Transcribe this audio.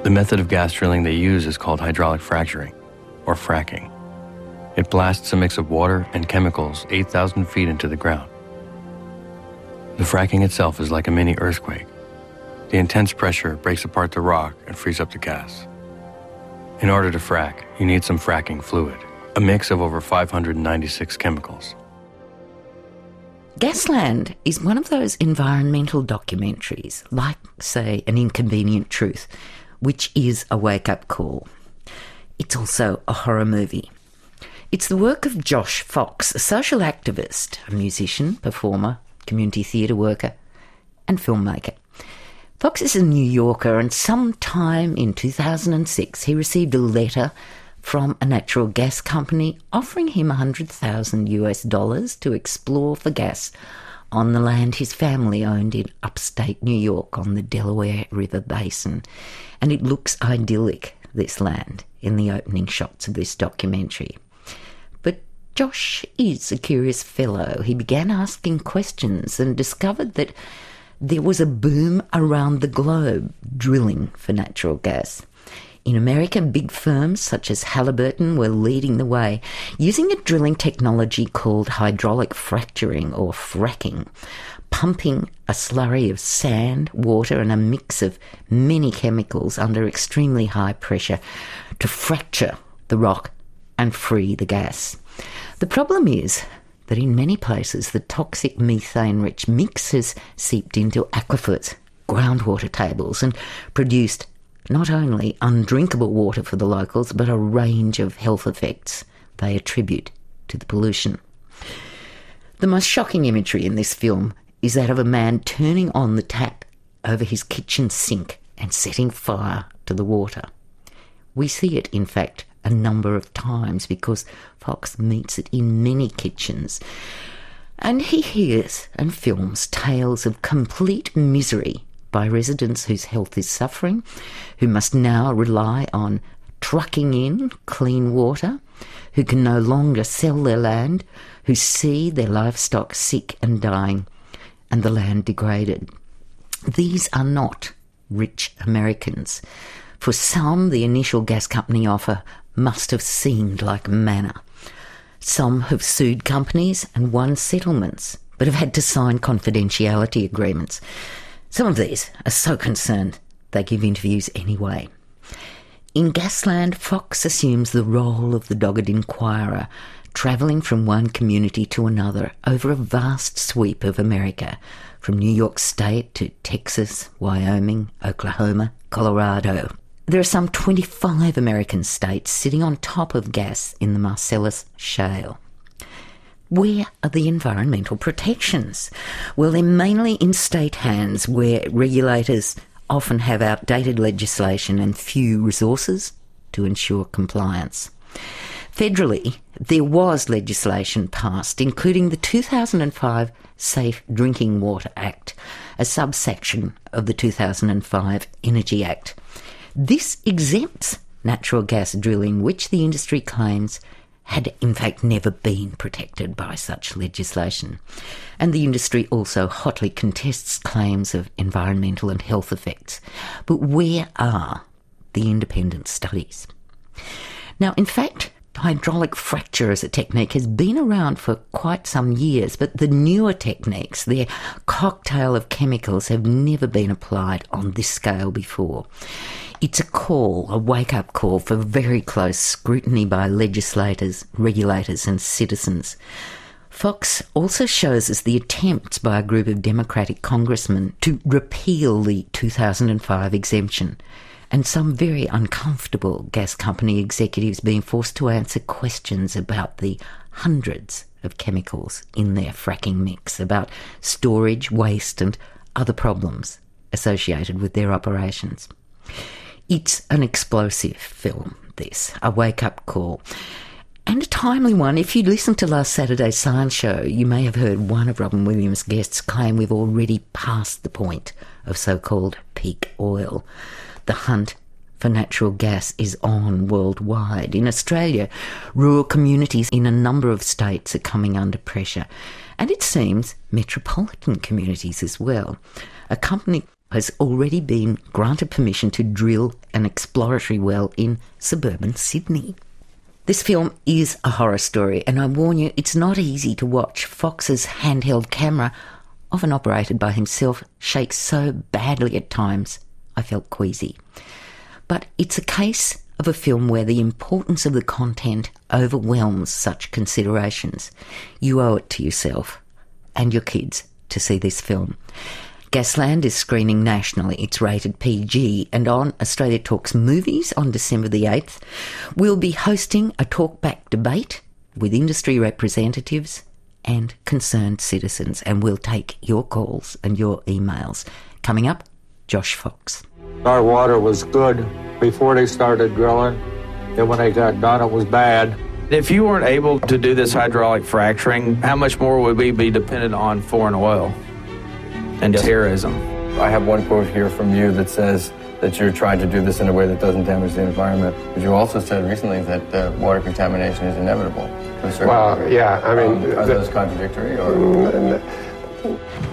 The method of gas drilling they use is called hydraulic fracturing, or fracking. It blasts a mix of water and chemicals 8,000 feet into the ground. The fracking itself is like a mini earthquake. The intense pressure breaks apart the rock and frees up the gas. In order to frack, you need some fracking fluid, a mix of over 596 chemicals. Gasland is one of those environmental documentaries, like, say, An Inconvenient Truth, which is a wake-up call. It's also a horror movie. It's the work of Josh Fox, a social activist, a musician, performer, community theatre worker, and filmmaker. Fox is a New Yorker, and sometime in 2006 he received a letter from a natural gas company offering him $100,000 to explore for gas on the land his family owned in upstate New York on the Delaware River Basin. And it looks idyllic, this land, in the opening shots of this documentary. But Josh is a curious fellow. He began asking questions and discovered that there was a boom around the globe drilling for natural gas. In America, big firms such as Halliburton were leading the way, using a drilling technology called hydraulic fracturing or fracking, pumping a slurry of sand, water and a mix of many chemicals under extremely high pressure to fracture the rock and free the gas. The problem is that in many places the toxic methane-rich mix has seeped into aquifers, groundwater tables, and produced not only undrinkable water for the locals, but a range of health effects they attribute to the pollution. The most shocking imagery in this film is that of a man turning on the tap over his kitchen sink and setting fire to the water. We see it, in fact, a number of times because Fox meets it in many kitchens. And he hears and films tales of complete misery by residents whose health is suffering, who must now rely on trucking in clean water, who can no longer sell their land, who see their livestock sick and dying, and the land degraded. These are not rich Americans. For some, the initial gas company offer must have seemed like manna. Some have sued companies and won settlements, but have had to sign confidentiality agreements. Some of these are so concerned they give interviews anyway. In Gasland, Fox assumes the role of the dogged inquirer, travelling from one community to another over a vast sweep of America, from New York State to Texas, Wyoming, Oklahoma, Colorado. There are some 25 American states sitting on top of gas in the Marcellus Shale. Where are the environmental protections? Well, they're mainly in state hands, where regulators often have outdated legislation and few resources to ensure compliance. Federally, there was legislation passed, including the 2005 Safe Drinking Water Act, a subsection of the 2005 Energy Act. This exempts natural gas drilling, which the industry claims had in fact never been protected by such legislation. And the industry also hotly contests claims of environmental and health effects. But where are the independent studies? Now, in fact, hydraulic fracture as a technique has been around for quite some years, but the newer techniques, their cocktail of chemicals, have never been applied on this scale before. It's a wake-up call for very close scrutiny by legislators, regulators and citizens. Fox also shows us the attempts by a group of Democratic congressmen to repeal the 2005 exemption, and some very uncomfortable gas company executives being forced to answer questions about the hundreds of chemicals in their fracking mix, about storage, waste and other problems associated with their operations. It's an explosive film, this, a wake-up call. And a timely one. If you listened to last Saturday's Science Show, you may have heard one of Robin Williams' guests claim we've already passed the point of so-called peak oil. The hunt for natural gas is on worldwide. In Australia, rural communities in a number of states are coming under pressure. And it seems metropolitan communities as well. A company has already been granted permission to drill an exploratory well in suburban Sydney. This film is a horror story, and I warn you, it's not easy to watch. Fox's handheld camera, often operated by himself, shakes so badly at times I felt queasy. But it's a case of a film where the importance of the content overwhelms such considerations. You owe it to yourself and your kids to see this film. Gasland is screening nationally. It's rated PG, and on Australia Talks Movies on December the 8th, we'll be hosting a talkback debate with industry representatives and concerned citizens, and we'll take your calls and your emails. Coming up, Josh Fox. Our water was good before they started drilling, and when they got done, it was bad. If you weren't able to do this hydraulic fracturing, how much more would we be dependent on foreign oil and terrorism? I have one quote here from you that says that you're trying to do this in a way that doesn't damage the environment. But you also said recently that water contamination is inevitable. Well, yeah, I mean... Are those contradictory, or...?